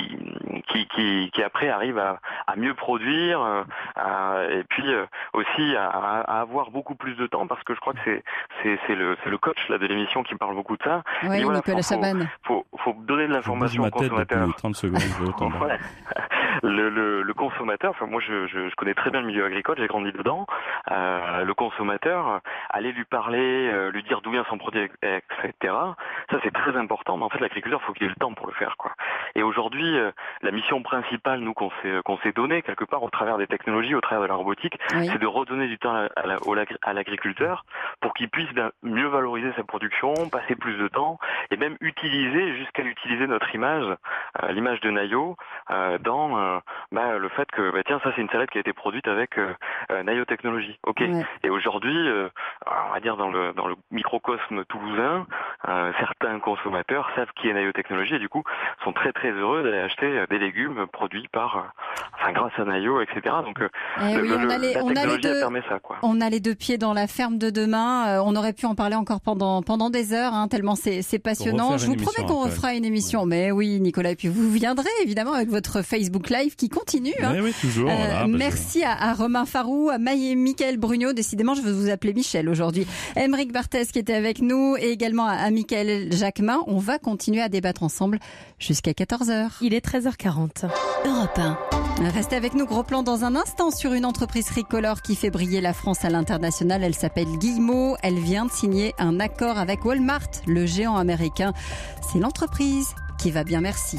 après arrive à mieux produire, et puis aussi à avoir beaucoup plus de temps, parce que je crois que c'est le coach là de l'émission qui parle beaucoup de ça. Oui, voilà, Nicolas Chaban. Faut donner de l'information au consommateur. Depuis 30 secondes, voilà. Le consommateur, enfin moi je connais très bien le milieu agricole, j'ai grandi dedans. Le consommateur, aller lui parler, lui dire d'où vient son produit, etc. Ça c'est très important. Mais en fait l'agriculteur, faut qu'il ait le temps pour le faire, quoi. Et aujourd'hui, la mission principale, nous qu'on s'est donnée quelque part au travers des technologies, au travers de la robotique, c'est de redonner du temps à l'agriculteur pour qu'il puisse mieux valoriser sa production, passer plus de temps et même jusqu'à utiliser notre image, l'image de Naïo, dans le fait que tiens, ça c'est une salade qui a été produite avec Naïo Technologies. Ok. Ouais. Et aujourd'hui, on va dire dans le microcosme toulousain, certains consommateurs savent qui est Naïo Technologies et du coup sont très très heureux d'aller acheter des légumes produits par grâce à Naïo, etc. Donc la technologie permet ça, quoi. On a les deux pieds dans la ferme de demain. On aurait pu en parler encore pendant des heures, tellement c'est passionnant. Je vous promets qu'on refera une émission. Mais oui, Nicolas, et puis vous viendrez évidemment avec votre Facebook Live qui continue. Oui, toujours. Merci à Romain Farou, à Michael Brugnot. Décidément, je veux vous appeler Michel aujourd'hui. Aymeric Barthès qui était avec nous et également à Michael Jacquemin. On va continuer à débattre ensemble jusqu'à 14h. Il est 13h40. Europe 1. Restez avec nous, gros plan dans un instant sur une entreprise tricolore qui fait briller la France à l'international. Elle s'appelle Guillemot. Elle vient de signer un accord avec Walmart, le géant américain. C'est l'entreprise qui va bien, merci.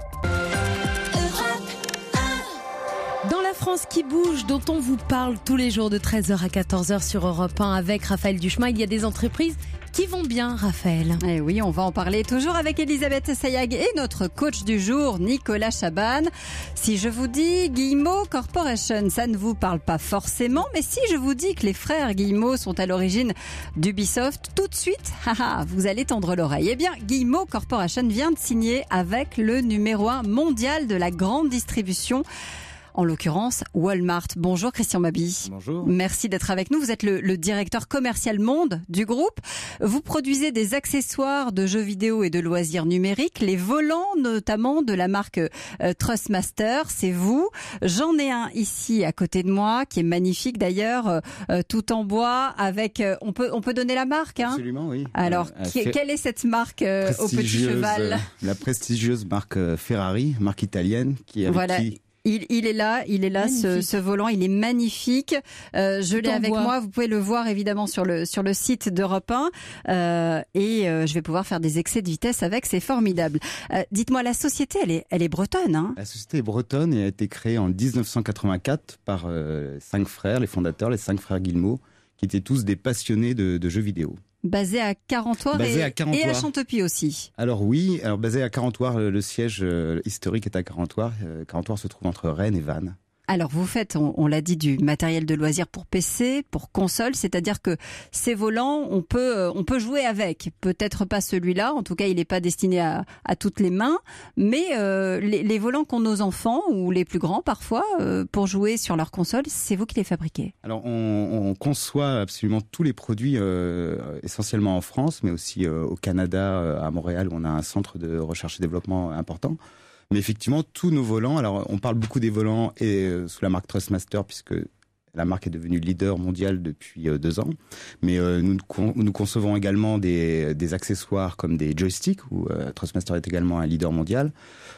Dans la France qui bouge, dont on vous parle tous les jours de 13h à 14h sur Europe 1 avec Raphaël Duchemin, il y a des entreprises qui vont bien, Raphaël. Eh oui, on va en parler toujours avec Elisabeth Sayag et notre coach du jour, Nicolas Chaban. Si je vous dis Guillemot Corporation, ça ne vous parle pas forcément, mais si je vous dis que les frères Guillemot sont à l'origine d'Ubisoft, tout de suite, vous allez tendre l'oreille. Eh bien, Guillemot Corporation vient de signer avec le numéro 1 mondial de la grande distribution, en l'occurrence Walmart. Bonjour Christian Mabi. Bonjour. Merci d'être avec nous. Vous êtes le directeur commercial monde du groupe. Vous produisez des accessoires de jeux vidéo et de loisirs numériques, les volants notamment de la marque Trustmaster, c'est vous. J'en ai un ici à côté de moi qui est magnifique d'ailleurs, tout en bois avec on peut donner la marque, hein. Absolument, oui. Alors quelle est cette marque au petit cheval? La prestigieuse marque Ferrari, marque italienne qui Il est là, ce volant, il est magnifique. Je l'ai avec moi, vous pouvez le voir évidemment sur le site d'Europe 1 je vais pouvoir faire des excès de vitesse avec, c'est formidable. Dites-moi, la société, elle est bretonne, hein? La société est bretonne et a été créée en 1984 par 5 frères, les fondateurs, les 5 frères Guillemot, qui étaient tous des passionnés de jeux vidéo. Basé à Carentoire et à Chantepie aussi. Alors oui, basé à Carentoire, le siège historique est à Carentoire. Carentoire se trouve entre Rennes et Vannes. Alors vous faites, on l'a dit, du matériel de loisir pour PC, pour console, c'est-à-dire que ces volants, on peut jouer avec. Peut-être pas celui-là, en tout cas il n'est pas destiné à toutes les mains, mais les volants qu'ont nos enfants, ou les plus grands parfois, pour jouer sur leur console, c'est vous qui les fabriquez. Alors on conçoit absolument tous les produits, essentiellement en France, mais aussi au Canada, à Montréal, où on a un centre de recherche et développement important. Mais effectivement, tous nos volants, alors on parle beaucoup des volants sous la marque Trustmaster, puisque la marque est devenue leader mondial depuis 2 ans. Mais nous concevons également des accessoires comme des joysticks, où Trustmaster est également un leader mondial.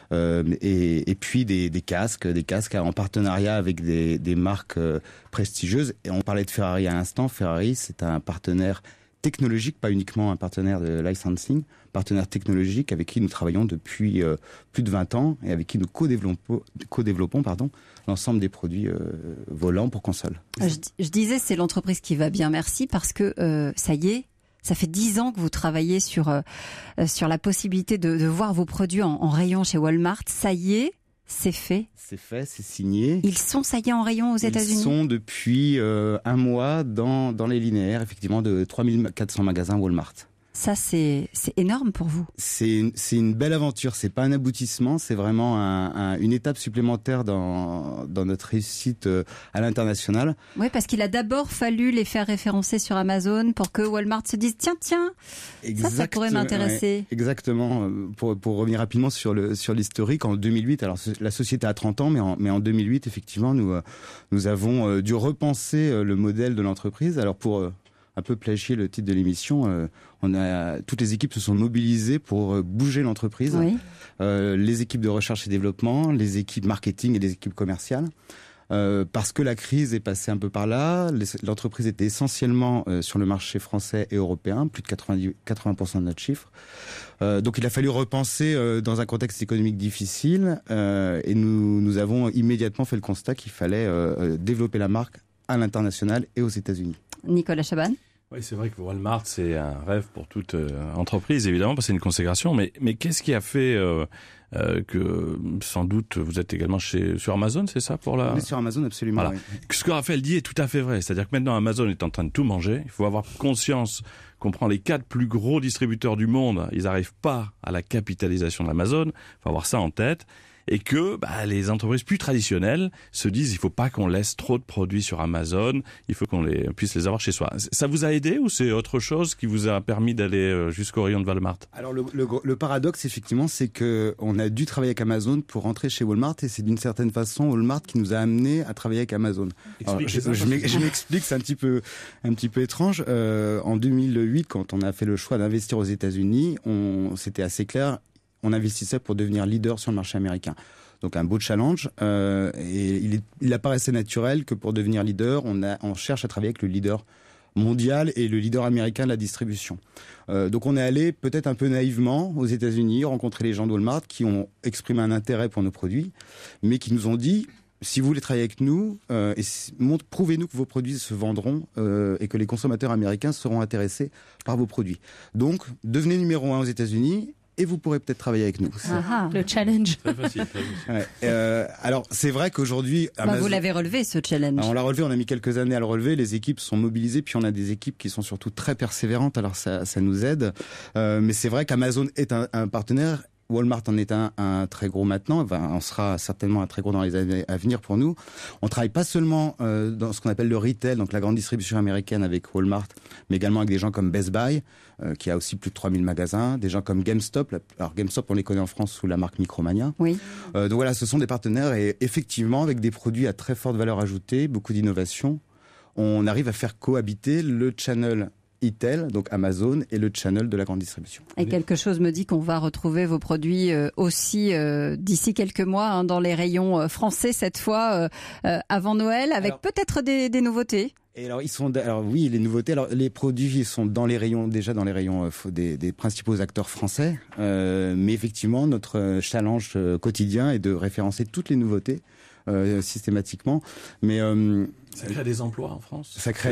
Et puis des casques en partenariat avec des marques prestigieuses. Et on parlait de Ferrari à l'instant. Ferrari, c'est un partenaire technologique, pas uniquement un partenaire de licensing, partenaire technologique avec qui nous travaillons depuis plus de 20 ans et avec qui nous co-développons l'ensemble des produits volants pour console. Je disais, c'est l'entreprise qui va bien, merci, parce que ça y est, ça fait 10 ans que vous travaillez sur la possibilité de voir vos produits en rayon chez Walmart. Ça y est, c'est fait. C'est fait, c'est signé. Ils sont, ça y est, en rayon aux États-Unis. Ils sont depuis 1 mois dans les linéaires, effectivement, de 3400 magasins Walmart. Ça, c'est énorme pour vous. C'est une belle aventure. C'est pas un aboutissement, c'est vraiment une étape supplémentaire dans notre réussite à l'international. Oui, parce qu'il a d'abord fallu les faire référencer sur Amazon pour que Walmart se dise tiens, ça pourrait m'intéresser. Ouais, exactement. Pour revenir rapidement sur l'historique, en 2008, alors la société a 30 ans, mais en 2008, effectivement, nous avons dû repenser le modèle de l'entreprise. Alors pour un peu plagier le titre de l'émission, toutes les équipes se sont mobilisées pour bouger l'entreprise. Oui. Les équipes de recherche et développement, les équipes marketing et les équipes commerciales. Parce que la crise est passée un peu par là. L'entreprise était essentiellement sur le marché français et européen, plus de 80% de notre chiffre. Donc il a fallu repenser dans un contexte économique difficile et nous avons immédiatement fait le constat qu'il fallait développer la marque à l'international et aux États-Unis. Nicolas Chaban. Oui, c'est vrai que Walmart, c'est un rêve pour toute entreprise, évidemment, parce que c'est une consécration. Mais qu'est-ce qui a fait que, sans doute, vous êtes également sur Amazon, c'est ça pour la... On est sur Amazon, absolument. Voilà. Oui. Ce que Raphaël dit est tout à fait vrai. C'est-à-dire que maintenant, Amazon est en train de tout manger. Il faut avoir conscience qu'on prend les 4 plus gros distributeurs du monde. Ils n'arrivent pas à la capitalisation d'Amazon. Il faut avoir ça en tête. et que les entreprises plus traditionnelles se disent il faut pas qu'on laisse trop de produits sur Amazon, il faut qu'on puisse les avoir chez soi. Ça vous a aidé ou c'est autre chose qui vous a permis d'aller jusqu'au rayon de Walmart? Alors le paradoxe effectivement, c'est que on a dû travailler avec Amazon pour rentrer chez Walmart, et c'est d'une certaine façon Walmart qui nous a amené à travailler avec Amazon. Alors, je m'explique, c'est un petit peu étrange. En 2008, quand on a fait le choix d'investir aux États-Unis, c'était assez clair, on investissait pour devenir leader sur le marché américain. Donc un beau challenge, et il apparaissait naturel que pour devenir leader, on cherche à travailler avec le leader mondial et le leader américain de la distribution. Donc on est allé peut-être un peu naïvement aux États-Unis, rencontrer les gens de Walmart qui ont exprimé un intérêt pour nos produits, mais qui nous ont dit si vous voulez travailler avec nous, prouvez-nous que vos produits se vendront et que les consommateurs américains seront intéressés par vos produits. Donc devenez numéro 1 aux États-Unis. Et vous pourrez peut-être travailler avec nous. Le challenge. Très facile. Ouais. Alors, c'est vrai qu'aujourd'hui... Amazon, vous l'avez relevé, ce challenge. On l'a relevé, on a mis quelques années à le relever. Les équipes sont mobilisées, puis on a des équipes qui sont surtout très persévérantes. Alors, ça nous aide. Mais c'est vrai qu'Amazon est un partenaire. Walmart en est un très gros maintenant, on sera certainement un très gros dans les années à venir pour nous. On travaille pas seulement dans ce qu'on appelle le retail, donc la grande distribution américaine avec Walmart, mais également avec des gens comme Best Buy, qui a aussi plus de 3000 magasins, des gens comme GameStop. Alors GameStop, on les connaît en France sous la marque Micromania. Oui. Donc voilà, ce sont des partenaires et effectivement, avec des produits à très forte valeur ajoutée, beaucoup d'innovation, on arrive à faire cohabiter le channel e-tail, donc Amazon, et le channel de la grande distribution. Et quelque chose me dit qu'on va retrouver vos produits aussi d'ici quelques mois dans les rayons français, cette fois avant Noël, avec peut-être des nouveautés. Et alors oui, les nouveautés. Alors les produits sont dans les rayons des principaux acteurs français, mais effectivement notre challenge quotidien est de référencer toutes les nouveautés systématiquement. Mais ça crée des emplois en France. Ça crée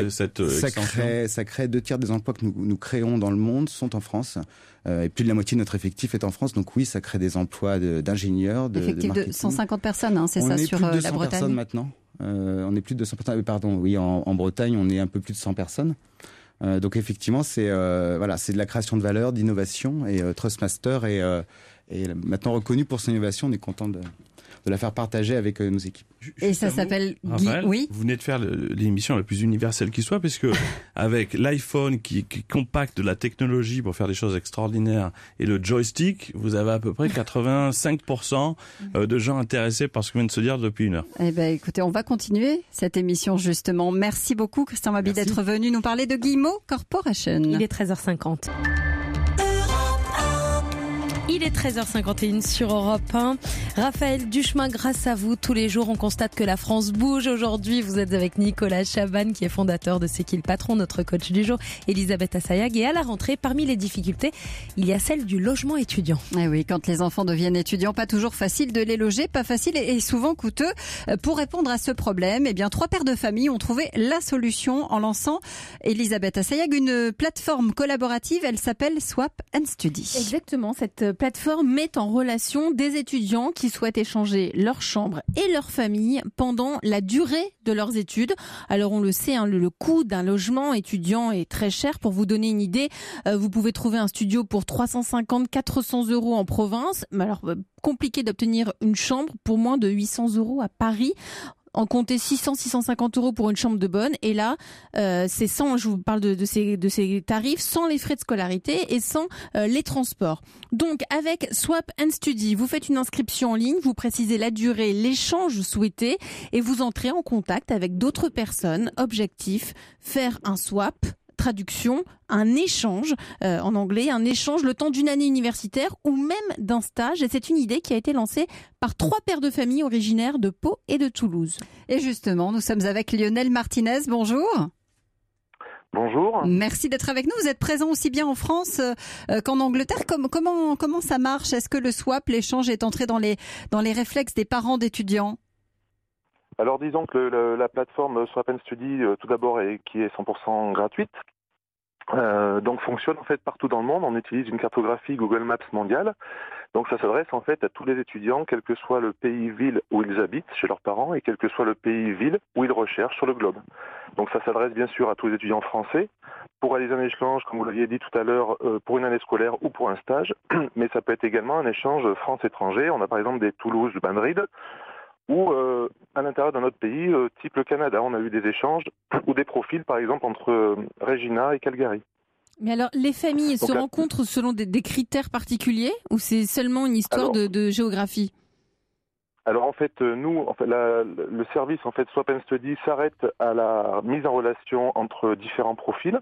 2 tiers des emplois que nous créons dans le monde sont en France. Et plus de la moitié de notre effectif est en France. Donc oui, ça crée des emplois d'ingénieurs, de effectif de 150 personnes, c'est ça, sur la Bretagne. On est plus de 200 personnes maintenant. On est plus de 200 personnes. Pardon, oui, en Bretagne, on est un peu plus de 100 personnes. Donc effectivement, c'est de la création de valeur, d'innovation, et Trustmaster est maintenant reconnu pour son innovation. On est content de la faire partager avec nos équipes. Et ça s'appelle Raphaël, oui. Vous venez de faire l'émission la plus universelle qui soit, puisque avec l'iPhone qui compacte de la technologie pour faire des choses extraordinaires et le joystick, vous avez à peu près 85% de gens intéressés par ce qu'on vient de se dire depuis une heure. Eh ben, écoutez, on va continuer cette émission justement. Merci beaucoup Christian Mabi d'être venu nous parler de Guillemot Corporation. Il est 13h50. Il est 13h51 sur Europe 1. Raphaël Duchemin, grâce à vous, tous les jours, on constate que la France bouge. Aujourd'hui, vous êtes avec Nicolas Chaban, qui est fondateur de C'est qui le patron, notre coach du jour, Elisabeth Assayag. Et à la rentrée, parmi les difficultés, il y a celle du logement étudiant. Eh oui, quand les enfants deviennent étudiants, pas toujours facile de les loger, pas facile et souvent coûteux. Pour répondre à ce problème, 3 pères de famille ont trouvé la solution en lançant, Elisabeth Assayag, une plateforme collaborative. Elle s'appelle Swap and Study. Exactement, cette plateforme met en relation des étudiants qui souhaitent échanger leur chambre et leur famille pendant la durée de leurs études. Alors on le sait, le coût d'un logement étudiant est très cher. Pour vous donner une idée, vous pouvez trouver un studio pour 350-400 euros en province. Mais alors, compliqué d'obtenir une chambre pour moins de 800 euros à Paris. En compter 600-650 euros pour une chambre de bonne. Et là, c'est sans, je vous parle de ces tarifs, sans les frais de scolarité et sans les transports. Donc, avec Swap and Study, vous faites une inscription en ligne, vous précisez la durée, l'échange souhaité et vous entrez en contact avec d'autres personnes. Objectif, faire un swap. Traduction, un échange, en anglais, un échange le temps d'une année universitaire ou même d'un stage. Et c'est une idée qui a été lancée par 3 pères de famille originaires de Pau et de Toulouse. Et justement, nous sommes avec Lionel Martinez. Bonjour. Bonjour. Merci d'être avec nous. Vous êtes présent aussi bien en France qu'en Angleterre. Comment ça marche? Est-ce que le swap, l'échange, est entré dans les réflexes des parents d'étudiants? Alors disons que la plateforme Swap and Study, tout d'abord, qui est 100% gratuite, donc fonctionne en fait partout dans le monde. On utilise une cartographie Google Maps mondiale. Donc ça s'adresse en fait à tous les étudiants, quel que soit le pays-ville où ils habitent chez leurs parents et quel que soit le pays-ville où ils recherchent sur le globe. Donc ça s'adresse bien sûr à tous les étudiants français pour réaliser un échange, comme vous l'aviez dit tout à l'heure, pour une année scolaire ou pour un stage. Mais ça peut être également un échange France-étranger. On a par exemple des Toulouse, Madrid, ou à l'intérieur d'un autre pays, type le Canada. On a eu des échanges ou des profils par exemple entre Regina et Calgary. Mais alors, les familles se rencontrent selon des critères particuliers ou c'est seulement une histoire de géographie ? Alors en fait, nous, le service Swap and Study s'arrête à la mise en relation entre différents profils.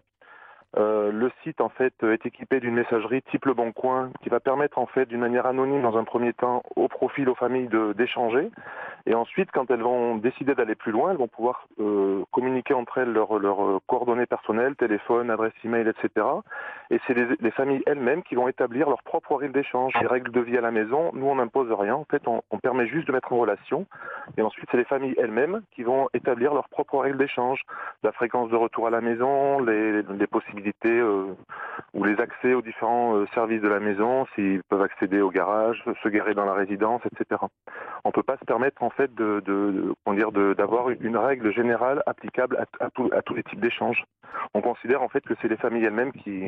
Le site en fait est équipé d'une messagerie type Le Bon Coin qui va permettre en fait d'une manière anonyme dans un premier temps aux profils, aux familles d'échanger. Et ensuite, quand elles vont décider d'aller plus loin, elles vont pouvoir communiquer entre elles leurs coordonnées personnelles, téléphone, adresse email, etc. Et c'est les familles elles-mêmes qui vont établir leurs propres règles d'échange, les règles de vie à la maison. Nous, on n'impose rien. En fait, on permet juste de mettre en relation. Et ensuite, c'est les familles elles-mêmes qui vont établir leurs propres règles d'échange, la fréquence de retour à la maison, les possibilités ou les accès aux différents services de la maison, s'ils peuvent accéder au garage, se garer dans la résidence, etc. On ne peut pas se permettre en fait d'avoir une règle générale applicable à tous les types d'échanges. On considère en fait que c'est les familles elles-mêmes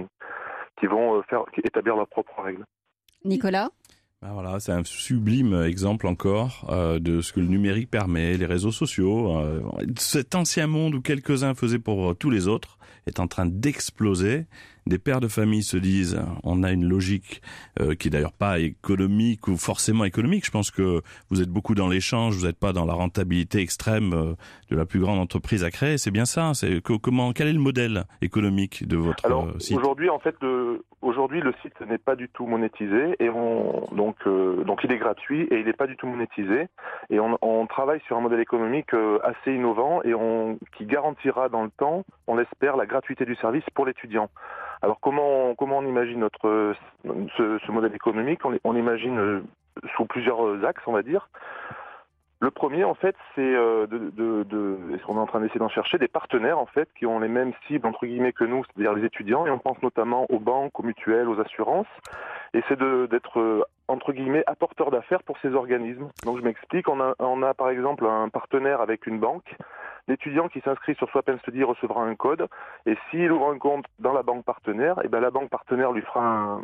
qui vont établir leurs propres règles. Nicolas ? Ben voilà, c'est un sublime exemple encore de ce que le numérique permet, les réseaux sociaux. Cet ancien monde où quelques-uns faisaient pour tous les autres est en train d'exploser. Des pères de famille se disent, on a une logique qui est d'ailleurs pas économique ou forcément économique. Je pense que vous êtes beaucoup dans l'échange, vous n'êtes pas dans la rentabilité extrême de la plus grande entreprise à créer. C'est bien ça. Quel est le modèle économique de votre site ? Aujourd'hui, le site n'est pas du tout monétisé et donc il est gratuit et il n'est pas du tout monétisé. Et on travaille sur un modèle économique assez innovant et qui garantira dans le temps, on l'espère, la gratuité du service pour l'étudiant. Alors comment on imagine ce modèle économique ? On imagine sous plusieurs axes, on va dire. Le premier, en fait, c'est est-ce qu'on est en train d'essayer d'en chercher des partenaires, en fait, qui ont les mêmes cibles, entre guillemets, que nous, c'est-à-dire les étudiants, et on pense notamment aux banques, aux mutuelles, aux assurances, et c'est d'être, entre guillemets, apporteur d'affaires pour ces organismes. Donc, je m'explique, on a par exemple un partenaire avec une banque. L'étudiant qui s'inscrit sur Swap and Study recevra un code, et s'il ouvre un compte dans la banque partenaire, et ben la banque partenaire lui fera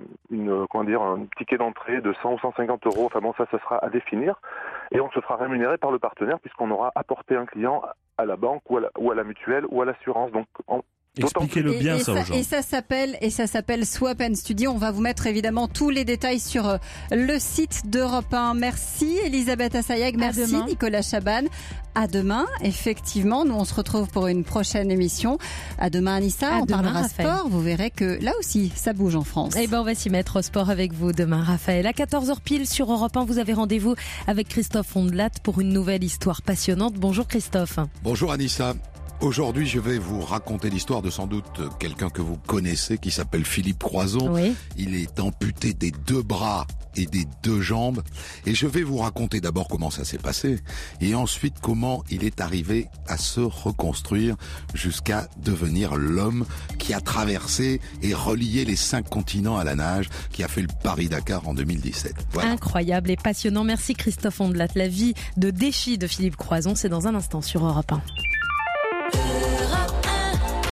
un ticket d'entrée de 100 ou 150 euros. Enfin bon, ça sera à définir, et on se fera rémunérer par le partenaire puisqu'on aura apporté un client à la banque ou à la mutuelle ou à l'assurance. Donc expliquez-le bien ça aux gens. Et ça s'appelle Swap and Study. On va vous mettre évidemment tous les détails sur le site d'Europe 1. Merci Elisabeth Assayag, merci Nicolas Chaban. À demain, effectivement, nous on se retrouve pour une prochaine émission. À demain Anissa, on parlera sport. Vous verrez que là aussi, ça bouge en France. Eh ben, on va s'y mettre au sport avec vous demain, Raphaël. À 14h pile sur Europe 1, vous avez rendez-vous avec Christophe Ondelat pour une nouvelle histoire passionnante. Bonjour Christophe. Bonjour Anissa. Aujourd'hui, je vais vous raconter l'histoire de sans doute quelqu'un que vous connaissez qui s'appelle Philippe Croizon. Oui. Il est amputé des 2 bras et des 2 jambes. Et je vais vous raconter d'abord comment ça s'est passé et ensuite comment il est arrivé à se reconstruire jusqu'à devenir l'homme qui a traversé et relié les 5 continents à la nage, qui a fait le Paris-Dakar en 2017. Voilà. Incroyable et passionnant. Merci Christophe Ondelat. La vie de défi de Philippe Croizon, c'est dans un instant sur Europe 1.